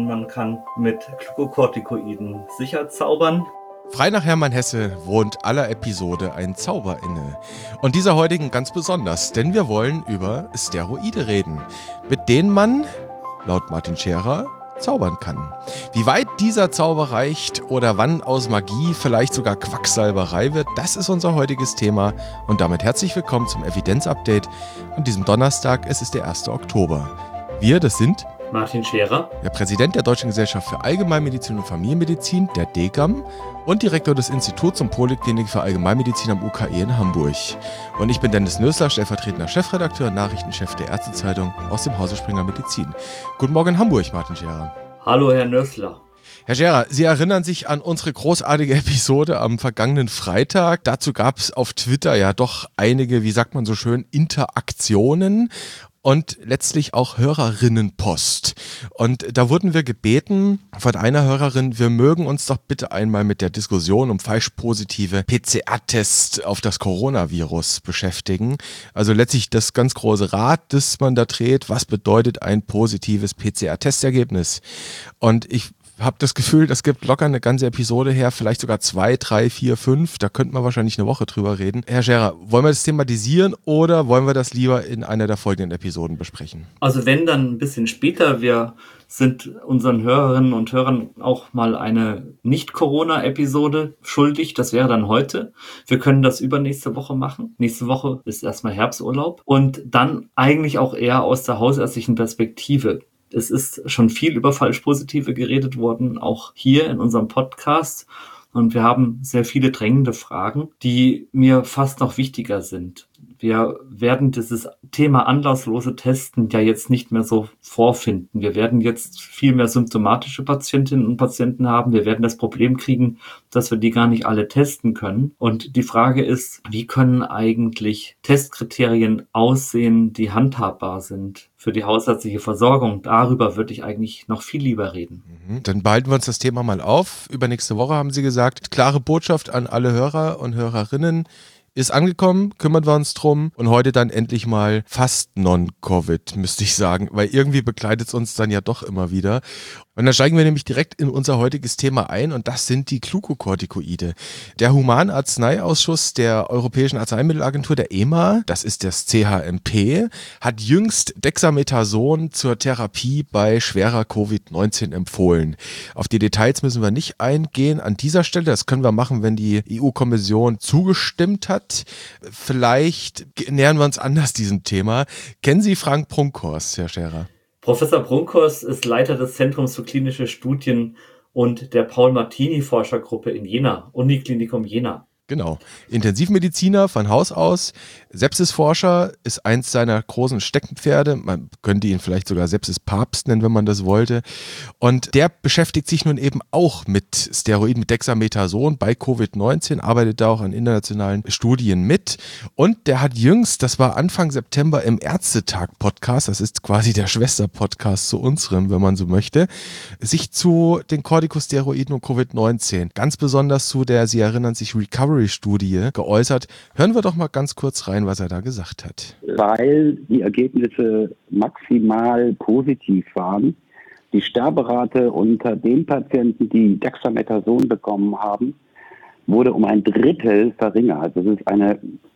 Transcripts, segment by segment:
man kann mit Glucocorticoiden sicher zaubern. Frei nach Hermann Hesse wohnt aller Episode ein Zauber inne. Und dieser heutigen ganz besonders, denn wir wollen über Steroide reden, mit denen man, laut Martin Scherer, zaubern kann. Wie weit dieser Zauber reicht oder wann aus Magie vielleicht sogar Quacksalberei wird, das ist unser heutiges Thema. Und damit herzlich willkommen zum Evidenz-Update an diesem Donnerstag. Es ist der 1. Oktober. Wir, das sind Martin Scherer, der Präsident der Deutschen Gesellschaft für Allgemeinmedizin und Familienmedizin, der DGAM, und Direktor des Instituts und Poliklinik für Allgemeinmedizin am UKE in Hamburg. Und ich bin Dennis Nösler, stellvertretender Chefredakteur und Nachrichtenchef der Ärztezeitung aus dem Hause Springer Medizin. Guten Morgen in Hamburg, Martin Scherer. Hallo Herr Nösler. Herr Scherer, Sie erinnern sich an unsere großartige Episode am vergangenen Freitag. Dazu gab es auf Twitter ja doch einige, wie sagt man so schön, Interaktionen und letztlich auch Hörerinnenpost. Und da wurden wir gebeten von einer Hörerin, wir mögen uns doch bitte einmal mit der Diskussion um falsch-positive PCR-Tests auf das Coronavirus beschäftigen. Also letztlich das ganz große Rad, das man da dreht, was bedeutet ein positives PCR-Testergebnis? Und ich habe das Gefühl, das gibt locker eine ganze Episode her, vielleicht sogar 2, 3, 4, 5. Da könnten wir wahrscheinlich eine Woche drüber reden. Herr Scherer, wollen wir das thematisieren oder wollen wir das lieber in einer der folgenden Episoden besprechen? Also wenn, dann ein bisschen später. Wir sind unseren Hörerinnen und Hörern auch mal eine Nicht-Corona-Episode schuldig. Das wäre dann heute. Wir können das übernächste Woche machen. Nächste Woche ist erstmal Herbsturlaub. Und dann eigentlich auch eher aus der hausärztlichen Perspektive. Es ist schon viel über Falsch-Positive geredet worden, auch hier in unserem Podcast. Und wir haben sehr viele drängende Fragen, die mir fast noch wichtiger sind. Wir werden dieses Thema anlasslose Testen ja jetzt nicht mehr so vorfinden. Wir werden jetzt viel mehr symptomatische Patientinnen und Patienten haben. Wir werden das Problem kriegen, dass wir die gar nicht alle testen können. Und die Frage ist, wie können eigentlich Testkriterien aussehen, die handhabbar sind für die hausärztliche Versorgung? Darüber würde ich eigentlich noch viel lieber reden. Dann behalten wir uns das Thema mal auf. Übernächste Woche haben Sie gesagt, klare Botschaft an alle Hörer und Hörerinnen. Ist angekommen, kümmern wir uns drum und heute dann endlich mal fast Non-Covid, müsste ich sagen, weil irgendwie begleitet es uns dann ja doch immer wieder. Und dann steigen wir nämlich direkt in unser heutiges Thema ein und das sind die Glucocorticoide. Der Humanarzneiausschuss der Europäischen Arzneimittelagentur, der EMA, das ist das CHMP, hat jüngst Dexamethason zur Therapie bei schwerer Covid-19 empfohlen. Auf die Details müssen wir nicht eingehen an dieser Stelle, das können wir machen, wenn die EU-Kommission zugestimmt hat. Vielleicht nähern wir uns anders diesem Thema. Kennen Sie Frank Brunkhorst, Herr Scherer? Professor Brunkhorst ist Leiter des Zentrums für klinische Studien und der Paul-Martini-Forschergruppe in Jena, Uniklinikum Jena. Genau. Intensivmediziner von Haus aus, Sepsisforscher ist eins seiner großen Steckenpferde. Man könnte ihn vielleicht sogar Sepsispapst nennen, wenn man das wollte. Und der beschäftigt sich nun eben auch mit Steroiden, mit Dexamethason bei Covid-19, arbeitet da auch an internationalen Studien mit. Und der hat jüngst, das war Anfang September im Ärztetag-Podcast, das ist quasi der Schwester-Podcast zu unserem, wenn man so möchte, sich zu den Corticosteroiden und Covid-19, ganz besonders zu der, Sie erinnern sich, Recovery-Studie geäußert. Hören wir doch mal ganz kurz rein, was er da gesagt hat. Weil die Ergebnisse maximal positiv waren, die Sterberate unter den Patienten, die Dexamethason bekommen haben, wurde um 1/3 verringert. Das ist eine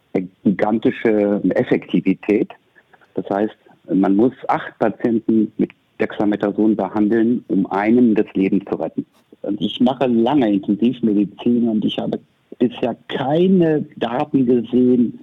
gigantische Effektivität. Das heißt, man muss 8 Patienten mit Dexamethason behandeln, um einem das Leben zu retten. Und ich mache lange Intensivmedizin und ich habe bisher keine Daten gesehen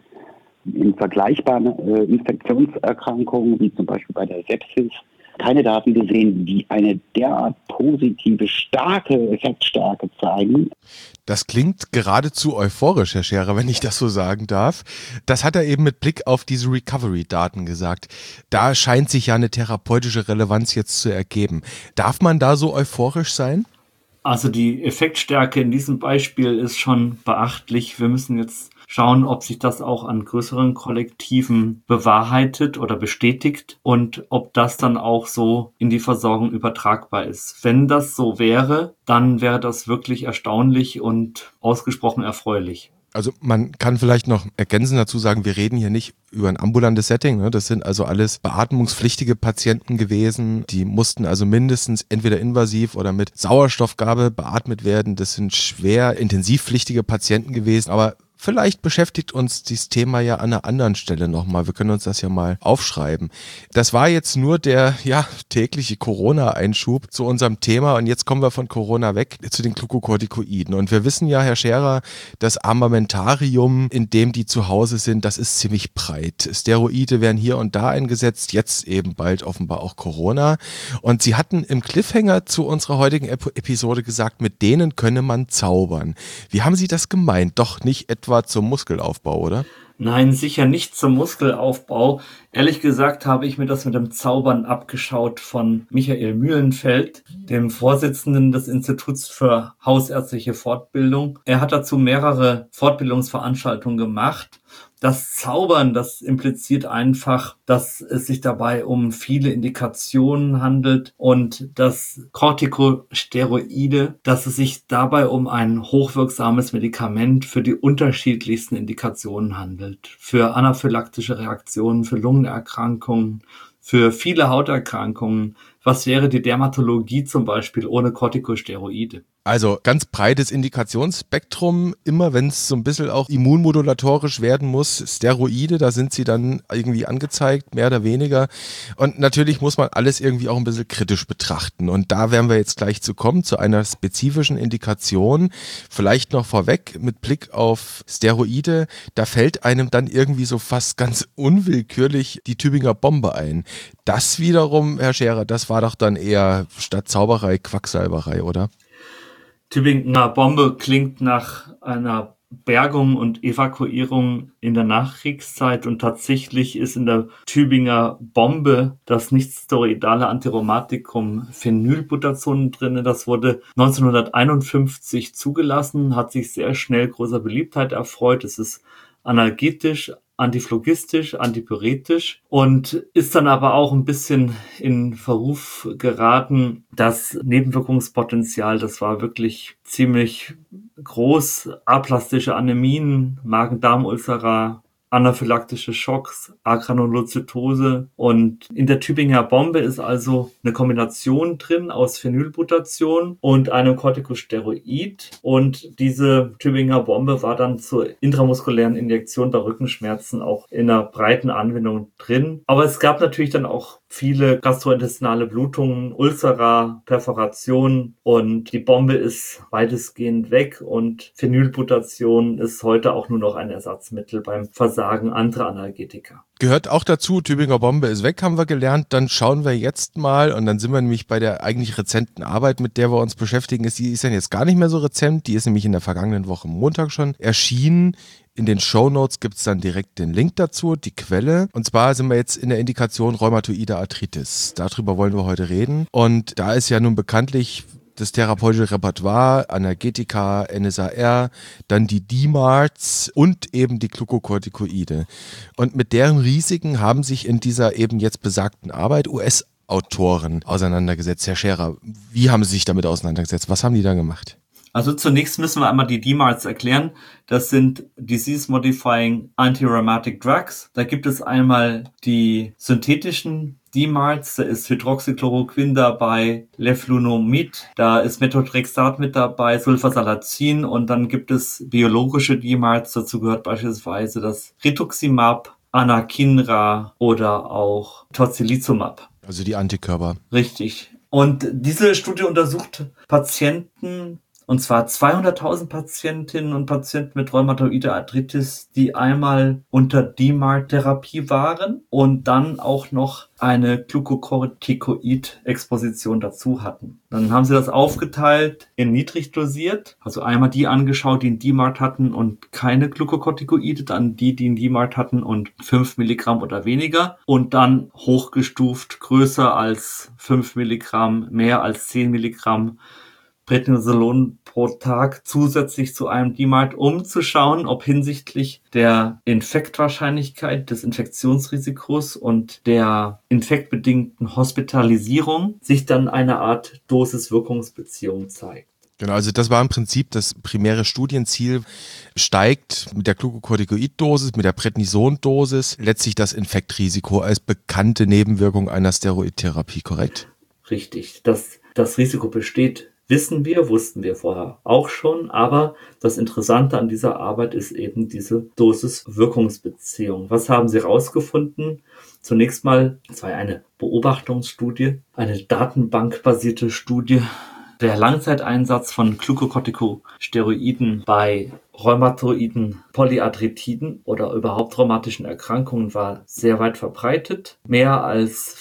in vergleichbaren Infektionserkrankungen, wie zum Beispiel bei der Sepsis, keine Daten gesehen, die eine derart positive, starke Effektstärke zeigen. Das klingt geradezu euphorisch, Herr Scherer, wenn ich das so sagen darf. Das hat er eben mit Blick auf diese Recovery-Daten gesagt. Da scheint sich ja eine therapeutische Relevanz jetzt zu ergeben. Darf man da so euphorisch sein? Also die Effektstärke in diesem Beispiel ist schon beachtlich. Wir müssen jetzt schauen, ob sich das auch an größeren Kollektiven bewahrheitet oder bestätigt und ob das dann auch so in die Versorgung übertragbar ist. Wenn das so wäre, dann wäre das wirklich erstaunlich und ausgesprochen erfreulich. Also man kann vielleicht noch ergänzend dazu sagen, wir reden hier nicht über ein ambulantes Setting. Ne? Das sind also alles beatmungspflichtige Patienten gewesen. Die mussten also mindestens entweder invasiv oder mit Sauerstoffgabe beatmet werden. Das sind schwer intensivpflichtige Patienten gewesen. Aber vielleicht beschäftigt uns dieses Thema ja an einer anderen Stelle nochmal. Wir können uns das ja mal aufschreiben. Das war jetzt nur der tägliche Corona-Einschub zu unserem Thema. Und jetzt kommen wir von Corona weg zu den Glukokortikoiden. Und wir wissen ja, Herr Scherer, das Armamentarium, in dem die zu Hause sind, das ist ziemlich breit. Steroide werden hier und da eingesetzt, jetzt eben bald offenbar auch Corona. Und Sie hatten im Cliffhanger zu unserer heutigen Episode gesagt, mit denen könne man zaubern. Wie haben Sie das gemeint? Doch nicht etwa zum Muskelaufbau, oder? Nein, sicher nicht zum Muskelaufbau. Ehrlich gesagt habe ich mir das mit dem Zaubern abgeschaut von Michael Mühlenfeld, dem Vorsitzenden des Instituts für hausärztliche Fortbildung. Er hat dazu mehrere Fortbildungsveranstaltungen gemacht. Das Zaubern, das impliziert einfach, dass es sich dabei um viele Indikationen handelt und das Corticosteroide, dass es sich dabei um ein hochwirksames Medikament für die unterschiedlichsten Indikationen handelt. Für anaphylaktische Reaktionen, für Lungenerkrankungen, für viele Hauterkrankungen. Was wäre die Dermatologie zum Beispiel ohne Corticosteroide? Also ganz breites Indikationsspektrum, immer wenn es so ein bisschen auch immunmodulatorisch werden muss, Steroide, da sind sie dann irgendwie angezeigt, mehr oder weniger. Und natürlich muss man alles irgendwie auch ein bisschen kritisch betrachten. Und da werden wir jetzt gleich zu kommen, zu einer spezifischen Indikation. Vielleicht noch vorweg mit Blick auf Steroide, da fällt einem dann irgendwie so fast ganz unwillkürlich die Tübinger Bombe ein. Das wiederum, Herr Scherer, das war doch dann eher statt Zauberei Quacksalberei, oder? Tübinger Bombe klingt nach einer Bergung und Evakuierung in der Nachkriegszeit und tatsächlich ist in der Tübinger Bombe das nichtsteroidale Antirheumatikum Phenylbutazon drin. Das wurde 1951 zugelassen, hat sich sehr schnell großer Beliebtheit erfreut. Es ist analgetisch, antiphlogistisch, antipyretisch und ist dann aber auch ein bisschen in Verruf geraten. Das Nebenwirkungspotenzial, das war wirklich ziemlich groß. Aplastische Anämien, Magen-Darm-Ulcera, anaphylaktische Schocks, Agranulozytose und in der Tübinger Bombe ist also eine Kombination drin aus Phenylbutazon und einem Corticosteroid und diese Tübinger Bombe war dann zur intramuskulären Injektion bei Rückenschmerzen auch in einer breiten Anwendung drin. Aber es gab natürlich dann auch viele gastrointestinale Blutungen, Ulcera, Perforationen und die Bombe ist weitestgehend weg und Phenylbutazon ist heute auch nur noch ein Ersatzmittel beim Versagen anderer Analgetika. Gehört auch dazu, Tübinger Bombe ist weg, haben wir gelernt. Dann schauen wir jetzt mal, und dann sind wir nämlich bei der eigentlich rezenten Arbeit, mit der wir uns beschäftigen. Die ist dann jetzt gar nicht mehr so rezent, die ist nämlich in der vergangenen Woche Montag schon erschienen. In den Shownotes gibt es dann direkt den Link dazu, die Quelle. Und zwar sind wir jetzt in der Indikation rheumatoide Arthritis. Darüber wollen wir heute reden. Und da ist ja nun bekanntlich das therapeutische Repertoire, Analgetika, NSAR, dann die DMARDs und eben die Glukokortikoide. Und mit deren Risiken haben sich in dieser eben jetzt besagten Arbeit US-Autoren auseinandergesetzt. Herr Scherer, wie haben Sie sich damit auseinandergesetzt? Was haben die da gemacht? Also zunächst müssen wir einmal die DMARDs erklären. Das sind Disease-Modifying Antirheumatic Drugs. Da gibt es einmal die synthetischen DMARDs, da ist Hydroxychloroquin dabei, Leflunomid, da ist Methotrexat mit dabei, Sulfasalazin und dann gibt es biologische DMARDs, dazu gehört beispielsweise das Rituximab, Anakinra oder auch Tocilizumab. Also die Antikörper. Richtig. Und diese Studie untersucht Patienten, und zwar 200.000 Patientinnen und Patienten mit rheumatoide Arthritis, die einmal unter DMARD-Therapie waren und dann auch noch eine Glukokortikoid-Exposition dazu hatten. Dann haben sie das aufgeteilt in niedrig dosiert, also einmal die angeschaut, die einen DMARD hatten und keine Glukokortikoide, dann die einen DMARD hatten und 5 Milligramm oder weniger und dann hochgestuft, größer als 5 Milligramm, mehr als 10 Milligramm Prednisolon pro Tag zusätzlich zu einem DMARD, um zu schauen, ob hinsichtlich der Infektwahrscheinlichkeit, des Infektionsrisikos und der infektbedingten Hospitalisierung sich dann eine Art Dosis-Wirkungsbeziehung zeigt. Genau, also das war im Prinzip das primäre Studienziel, steigt mit der Glucocorticoid-Dosis, mit der Prednison-Dosis letztlich das Infektrisiko als bekannte Nebenwirkung einer Steroidtherapie, korrekt? Richtig. Dass das Risiko besteht, wussten wir vorher auch schon, aber das Interessante an dieser Arbeit ist eben diese Dosis-Wirkungsbeziehung. Was haben Sie herausgefunden? Zunächst mal, es war eine Beobachtungsstudie, eine datenbankbasierte Studie. Der Langzeiteinsatz von Glucocorticosteroiden bei rheumatoiden Polyarthritiden oder überhaupt rheumatischen Erkrankungen war sehr weit verbreitet. Mehr als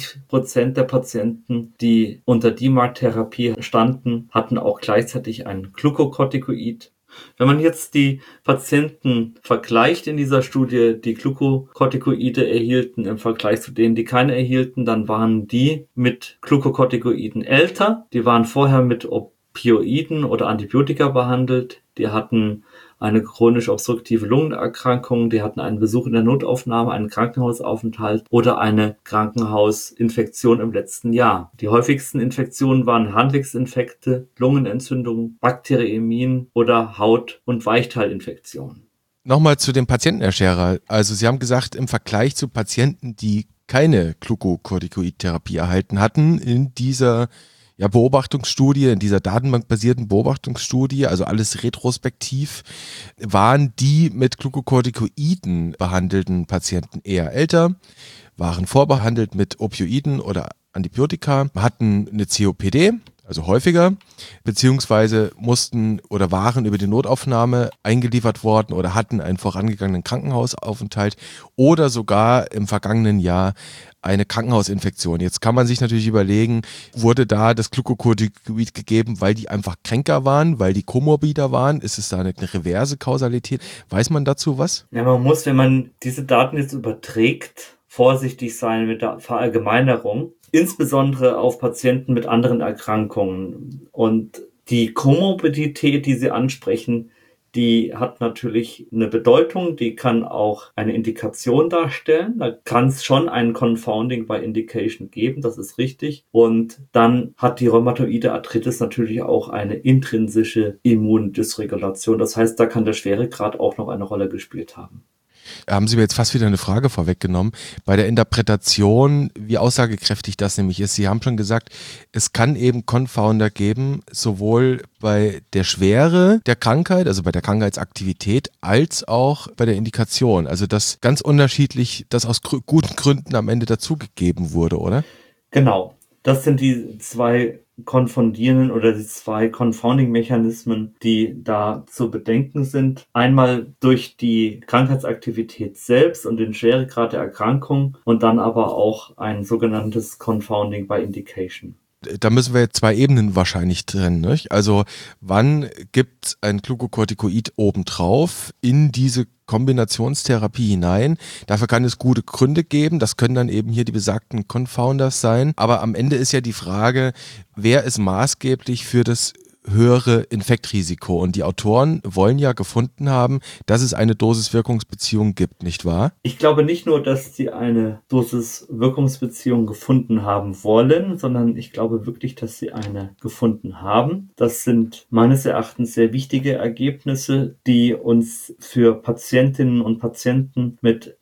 40% der Patienten, die unter DMARD-Therapie standen, hatten auch gleichzeitig ein Glucocorticoid. Wenn man jetzt die Patienten vergleicht in dieser Studie, die Glucocorticoide erhielten im Vergleich zu denen, die keine erhielten, dann waren die mit Glucocorticoiden älter. Die waren vorher mit Opioiden oder Antibiotika behandelt. Die hatten eine chronisch obstruktive Lungenerkrankung, die hatten einen Besuch in der Notaufnahme, einen Krankenhausaufenthalt oder eine Krankenhausinfektion im letzten Jahr. Die häufigsten Infektionen waren Harnwegsinfekte, Lungenentzündungen, Bakteriämien oder Haut- und Weichteilinfektionen. Nochmal zu dem Patienten, Herr Scherer. Also Sie haben gesagt, im Vergleich zu Patienten, die keine Glucocorticoid-Therapie erhalten hatten, in dieser Beobachtungsstudie, in dieser datenbankbasierten Beobachtungsstudie, also alles retrospektiv, waren die mit Glucocorticoiden behandelten Patienten eher älter, waren vorbehandelt mit Opioiden oder Antibiotika, hatten eine COPD, also häufiger, beziehungsweise mussten oder waren über die Notaufnahme eingeliefert worden oder hatten einen vorangegangenen Krankenhausaufenthalt oder sogar im vergangenen Jahr eine Krankenhausinfektion. Jetzt kann man sich natürlich überlegen, wurde da das Glucocorticoid gegeben, weil die einfach kränker waren, weil die komorbider waren? Ist es da eine reverse Kausalität? Weiß man dazu was? Ja, man muss, wenn man diese Daten jetzt überträgt, vorsichtig sein mit der Verallgemeinerung, insbesondere auf Patienten mit anderen Erkrankungen. Und die Komorbidität, die Sie ansprechen, die hat natürlich eine Bedeutung, die kann auch eine Indikation darstellen. Da kann es schon ein Confounding by Indication geben, das ist richtig. Und dann hat die rheumatoide Arthritis natürlich auch eine intrinsische Immundysregulation. Das heißt, da kann der Schweregrad auch noch eine Rolle gespielt haben. Haben Sie mir jetzt fast wieder eine Frage vorweggenommen. Bei der Interpretation, wie aussagekräftig das nämlich ist. Sie haben schon gesagt, es kann eben Confounder geben, sowohl bei der Schwere der Krankheit, also bei der Krankheitsaktivität, als auch bei der Indikation. Also dass ganz unterschiedlich das aus guten Gründen am Ende dazugegeben wurde, oder? Genau. Das sind die zwei konfundierenden oder die zwei Confounding-Mechanismen, die da zu bedenken sind. Einmal durch die Krankheitsaktivität selbst und den Schweregrad der Erkrankung und dann aber auch ein sogenanntes Confounding by Indication. Da müssen wir jetzt zwei Ebenen wahrscheinlich trennen, nicht? Also wann gibt ein Glucocorticoid obendrauf in diese Kombinationstherapie hinein? Dafür kann es gute Gründe geben. Das können dann eben hier die besagten Confounders sein. Aber am Ende ist ja die Frage, wer ist maßgeblich für das höhere Infektrisiko? Und die Autoren wollen ja gefunden haben, dass es eine Dosis-Wirkungsbeziehung gibt, nicht wahr? Ich glaube nicht nur, dass sie eine Dosis-Wirkungsbeziehung gefunden haben wollen, sondern ich glaube wirklich, dass sie eine gefunden haben. Das sind meines Erachtens sehr wichtige Ergebnisse, die uns für Patientinnen und Patienten mit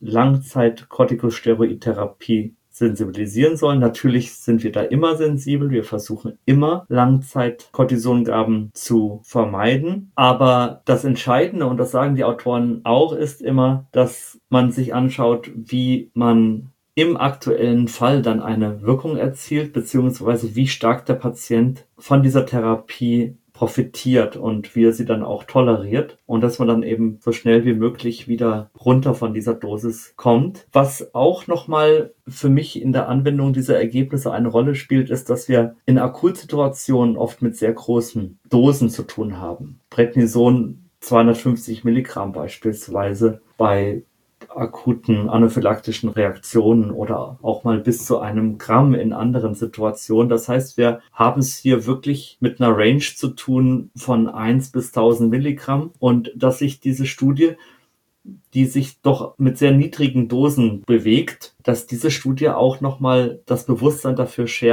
Langzeit-Corticosteroidtherapie sensibilisieren sollen. Natürlich sind wir da immer sensibel. Wir versuchen immer Langzeit-Cortisongaben zu vermeiden. Aber das Entscheidende, und das sagen die Autoren auch, ist immer, dass man sich anschaut, wie man im aktuellen Fall dann eine Wirkung erzielt, beziehungsweise wie stark der Patient von dieser Therapie profitiert und wie er sie dann auch toleriert und dass man dann eben so schnell wie möglich wieder runter von dieser Dosis kommt. Was auch nochmal für mich in der Anwendung dieser Ergebnisse eine Rolle spielt, ist, dass wir in Akutsituationen oft mit sehr großen Dosen zu tun haben. Prednison 250 Milligramm beispielsweise bei akuten anaphylaktischen Reaktionen oder auch mal bis zu 1 Gramm in anderen Situationen. Das heißt, wir haben es hier wirklich mit einer Range zu tun von 1 bis 1000 Milligramm und dass sich diese Studie, die sich doch mit sehr niedrigen Dosen bewegt, dass diese Studie auch nochmal das Bewusstsein dafür schärft,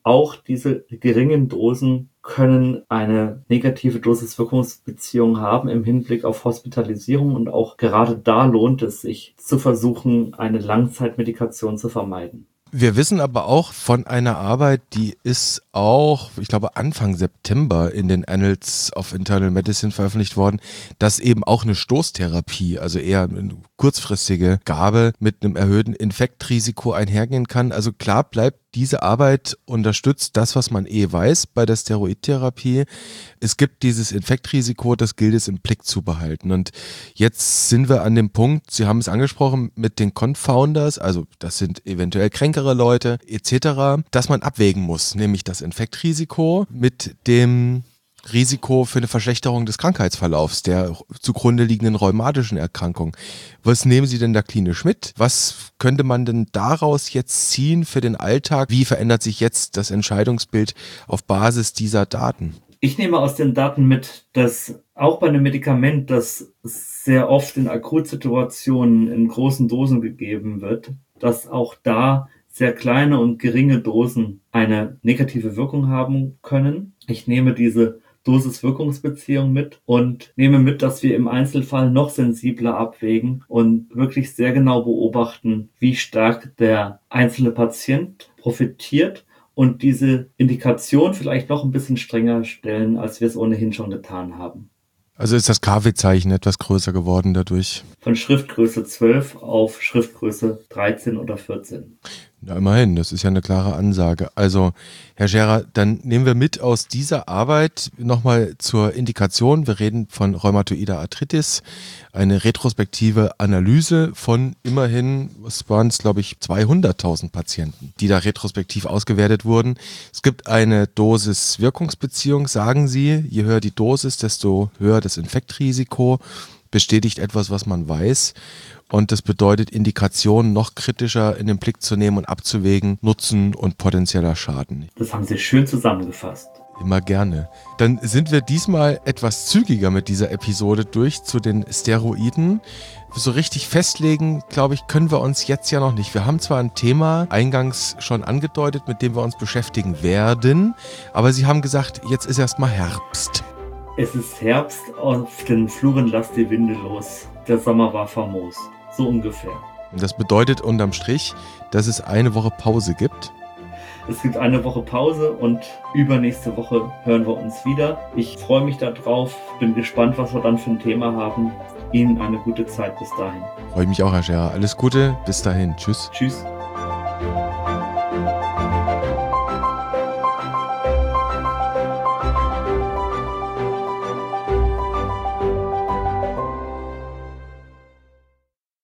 auch diese geringen Dosen können eine negative Dosis-Wirkungsbeziehung haben im Hinblick auf Hospitalisierung, und auch gerade da lohnt es sich zu versuchen, eine Langzeitmedikation zu vermeiden. Wir wissen aber auch von einer Arbeit, die ist auch, ich glaube, Anfang September in den Annals of Internal Medicine veröffentlicht worden, dass eben auch eine Stoßtherapie, also eher eine kurzfristige Gabe mit einem erhöhten Infektrisiko einhergehen kann. Also klar bleibt, diese Arbeit unterstützt das, was man weiß bei der Steroidtherapie. Es gibt dieses Infektrisiko, das gilt es im Blick zu behalten. Und jetzt sind wir an dem Punkt, Sie haben es angesprochen, mit den Confounders, also das sind eventuell kränkere Leute etc., dass man abwägen muss, nämlich das Infektrisiko mit dem Risiko für eine Verschlechterung des Krankheitsverlaufs der zugrunde liegenden rheumatischen Erkrankung. Was nehmen Sie denn da klinisch mit? Was könnte man denn daraus jetzt ziehen für den Alltag? Wie verändert sich jetzt das Entscheidungsbild auf Basis dieser Daten? Ich nehme aus den Daten mit, dass auch bei einem Medikament, das sehr oft in Akutsituationen in großen Dosen gegeben wird, dass auch da sehr kleine und geringe Dosen eine negative Wirkung haben können. Ich nehme diese Dosis-Wirkungsbeziehung mit und nehme mit, dass wir im Einzelfall noch sensibler abwägen und wirklich sehr genau beobachten, wie stark der einzelne Patient profitiert und diese Indikation vielleicht noch ein bisschen strenger stellen, als wir es ohnehin schon getan haben. Also ist das Kw-Zeichen etwas größer geworden dadurch? Von Schriftgröße 12 auf Schriftgröße 13 oder 14. Na, immerhin, das ist ja eine klare Ansage. Also, Herr Scherer, dann nehmen wir mit aus dieser Arbeit nochmal zur Indikation. Wir reden von rheumatoider Arthritis, eine retrospektive Analyse von immerhin, was waren es, glaube ich, 200.000 Patienten, die da retrospektiv ausgewertet wurden. Es gibt eine Dosis-Wirkungsbeziehung, sagen Sie. Je höher die Dosis, desto höher das Infektrisiko. Bestätigt etwas, was man weiß. Und das bedeutet, Indikationen noch kritischer in den Blick zu nehmen und abzuwägen, Nutzen und potenzieller Schaden. Das haben Sie schön zusammengefasst. Immer gerne. Dann sind wir diesmal etwas zügiger mit dieser Episode durch zu den Steroiden. So richtig festlegen, glaube ich, können wir uns jetzt ja noch nicht. Wir haben zwar ein Thema eingangs schon angedeutet, mit dem wir uns beschäftigen werden, aber Sie haben gesagt, jetzt ist erstmal Herbst. Es ist Herbst, auf den Fluren lasst die Winde los. Der Sommer war famos. So ungefähr. Das bedeutet unterm Strich, dass es eine Woche Pause gibt. Es gibt eine Woche Pause und übernächste Woche hören wir uns wieder. Ich freue mich darauf, bin gespannt, was wir dann für ein Thema haben. Ihnen eine gute Zeit bis dahin. Freue mich auch, Herr Scherer. Alles Gute, bis dahin. Tschüss. Tschüss.